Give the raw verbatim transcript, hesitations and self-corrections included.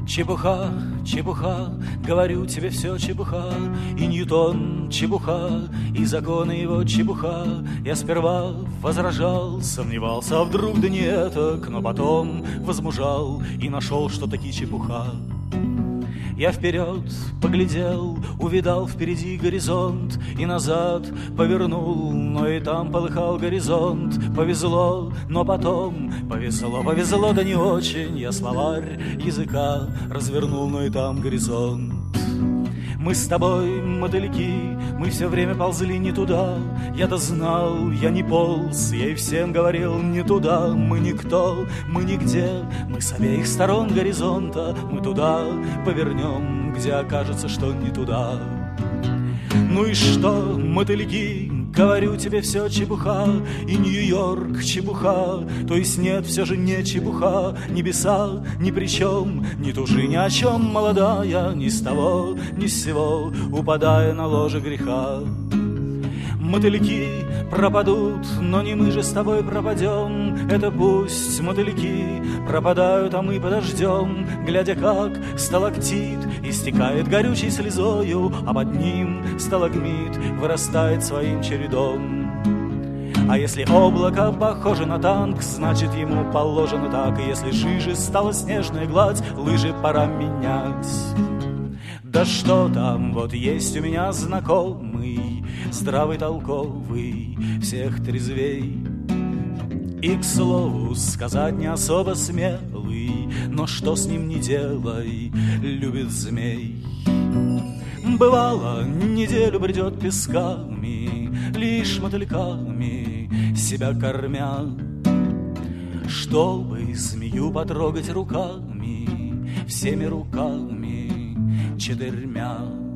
Чепуха, чепуха, говорю тебе все чепуха, и Ньютон чепуха, и законы его чепуха. Я сперва возражал, сомневался, а вдруг да не этак, но потом возмужал и нашел, что таки чепуха. Я вперед поглядел, увидал впереди горизонт, и назад повернул, но и там полыхал горизонт. Повезло, но потом повезло, повезло, да не очень. Я словарь языка развернул, но и там горизонт. Мы с тобой мотыльки, мы все время ползли не туда. Я-то знал, я не полз, я и всем говорил не туда. Мы никто, мы нигде, мы с обеих сторон горизонта. Мы туда повернем, где окажется, что не туда. Ну и что, мотыльки, говорю тебе все чепуха, и Нью-Йорк чепуха, то есть нет, все же не чепуха. Небеса ни при чем, не тужи ни о чем, молодая, ни с того, ни с сего, упадая на ложе греха. Мотыльки пропадут, но не мы же с тобой пропадем. Это пусть мотыльки пропадают, а мы подождем, глядя, как сталактит истекает горючей слезою, а под ним сталагмит вырастает своим чередом. А если облако похоже на танк, значит ему положено так. И если жиже стала снежная гладь, лыжи пора менять. Да что там, вот есть у меня знакомый, здравый, толковый, всех трезвей. И, к слову, сказать не особо смелый, но что с ним не делай, любит змей. Бывало, неделю бредет песками, лишь мотыльками себя кормя, чтобы змею потрогать руками, всеми руками четырьмя.